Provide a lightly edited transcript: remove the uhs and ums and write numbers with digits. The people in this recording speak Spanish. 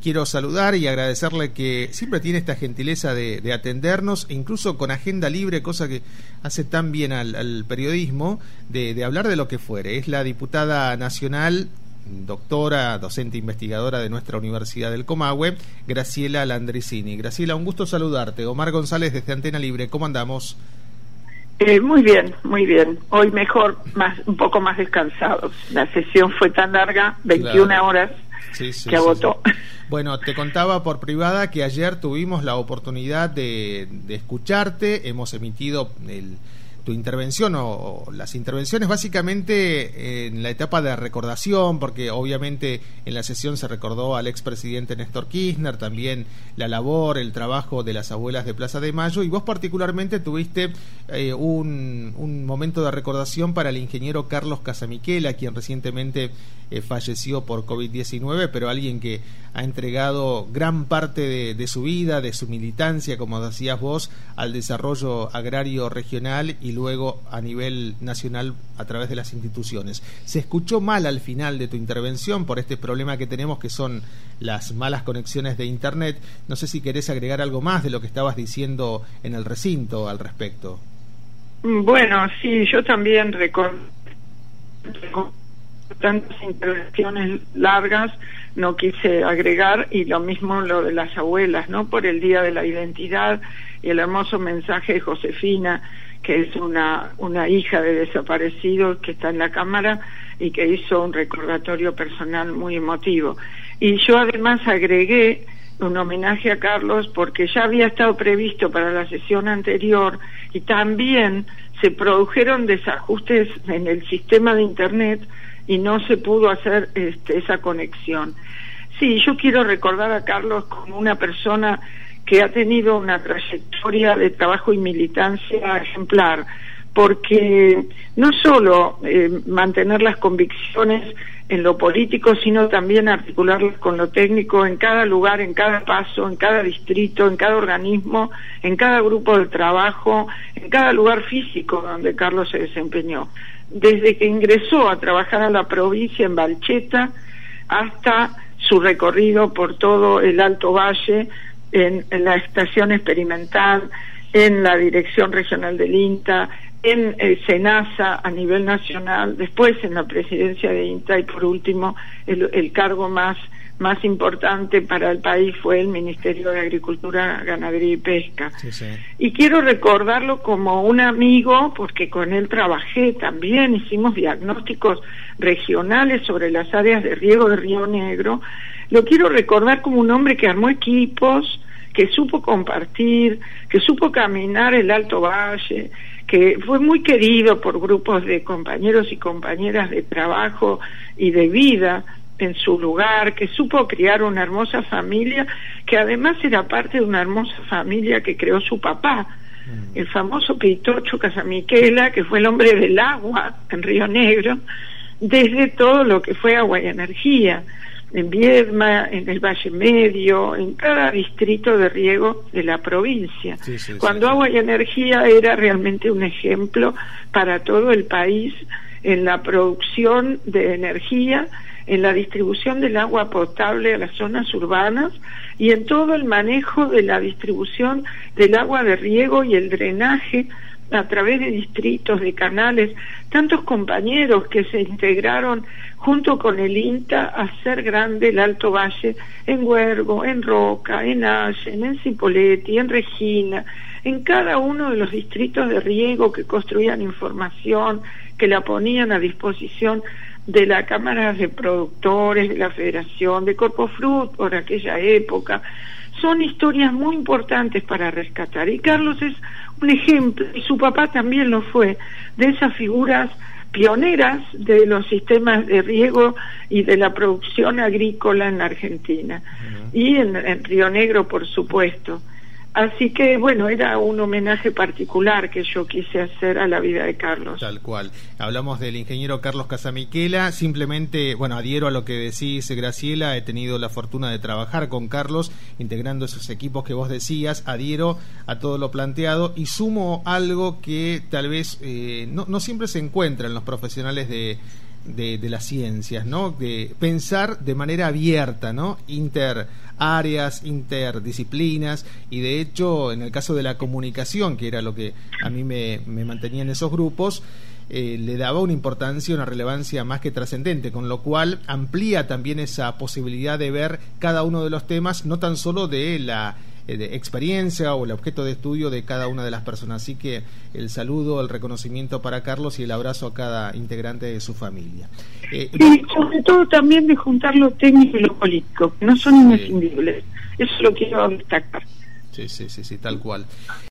quiero saludar y agradecerle que siempre tiene esta gentileza de atendernos, e incluso con agenda libre, cosa que hace tan bien al periodismo, de hablar de lo que fuere. Es la diputada nacional, doctora, docente investigadora de nuestra Universidad del Comahue, Graciela Landricini. Graciela, un gusto saludarte. Omar González desde Antena Libre, ¿cómo andamos? Muy bien, muy bien. Hoy mejor, un poco más descansados. La sesión fue tan larga, 21 horas, que agotó. Sí. Bueno, te contaba por privada que ayer tuvimos la oportunidad de escucharte. Hemos emitido tu intervención o las intervenciones básicamente en la etapa de recordación, porque obviamente en la sesión se recordó al expresidente Néstor Kirchner, también la labor, el trabajo de las abuelas de Plaza de Mayo, y vos particularmente tuviste un momento de recordación para el ingeniero Carlos Casamiquela, quien recientemente falleció por COVID-19, pero alguien que ha entregado gran parte de su vida, de su militancia, como decías vos, al desarrollo agrario regional y luego a nivel nacional a través de las instituciones. Se escuchó mal al final de tu intervención por este problema que tenemos, que son las malas conexiones de internet. No sé si querés agregar algo más de lo que estabas diciendo en el recinto al respecto. Bueno, sí, yo también recuerdo tantas intervenciones largas, no quise agregar, y lo mismo lo de las abuelas, ¿no? Por el Día de la Identidad y el hermoso mensaje de Josefina, que es una hija de desaparecidos que está en la Cámara y que hizo un recordatorio personal muy emotivo. Y yo además agregué un homenaje a Carlos porque ya había estado previsto para la sesión anterior y también se produjeron desajustes en el sistema de internet y no se pudo hacer esa conexión. Sí, yo quiero recordar a Carlos como una persona que ha tenido una trayectoria de trabajo y militancia ejemplar, porque no solo mantener las convicciones en lo político, sino también articularlas con lo técnico en cada lugar, en cada paso, en cada distrito, en cada organismo, en cada grupo de trabajo, en cada lugar físico donde Carlos se desempeñó. Desde que ingresó a trabajar a la provincia en Balcheta hasta su recorrido por todo el Alto Valle, en la estación experimental, en la dirección regional del INTA, en SENASA a nivel nacional, después en la presidencia de INTA y por último el cargo más importante para el país fue el Ministerio de Agricultura, Ganadería y Pesca. Sí. Y quiero recordarlo como un amigo, porque con él trabajé también, hicimos diagnósticos regionales sobre las áreas de riego de Río Negro. Lo quiero recordar como un hombre que armó equipos, que supo compartir, que supo caminar el Alto Valle, que fue muy querido por grupos de compañeros y compañeras de trabajo y de vida en su lugar, que supo criar una hermosa familia, que además era parte de una hermosa familia que creó su papá, el famoso Pitocho Casamiquela, que fue el hombre del agua en Río Negro, desde todo lo que fue agua y energía, en Viedma, en el Valle Medio, en cada distrito de riego de la provincia. Cuando Agua y Energía era realmente un ejemplo para todo el país en la producción de energía, en la distribución del agua potable a las zonas urbanas y en todo el manejo de la distribución del agua de riego y el drenaje a través de distritos, de canales, tantos compañeros que se integraron junto con el INTA a hacer grande el Alto Valle, en Huergo, en Roca, en Allen, en Cipolletti, en Regina, en cada uno de los distritos de riego que construían información, que la ponían a disposición de la Cámara de Productores, de la Federación, de Corpofrut por aquella época. Son historias muy importantes para rescatar, y Carlos es un ejemplo, y su papá también lo fue, de esas figuras pioneras de los sistemas de riego y de la producción agrícola en la Argentina, y en Río Negro, por supuesto. Así que, bueno, era un homenaje particular que yo quise hacer a la vida de Carlos. Tal cual. Hablamos del ingeniero Carlos Casamiquela. Simplemente, bueno, adhiero a lo que decís, Graciela. He tenido la fortuna de trabajar con Carlos, integrando esos equipos que vos decías. Adhiero a todo lo planteado y sumo algo que tal vez no siempre se encuentra en los profesionales de las ciencias, ¿no? De pensar de manera abierta, ¿no? Interáreas, interdisciplinas, y de hecho, en el caso de la comunicación, que era lo que a mí me mantenía en esos grupos, le daba una importancia, una relevancia más que trascendente, con lo cual amplía también esa posibilidad de ver cada uno de los temas, no tan solo de la de experiencia o el objeto de estudio de cada una de las personas. Así que el saludo, el reconocimiento para Carlos y el abrazo a cada integrante de su familia. Y sobre todo también de juntar lo técnico y lo político, que no son imprescindibles. Eso lo quiero destacar. Sí, tal cual.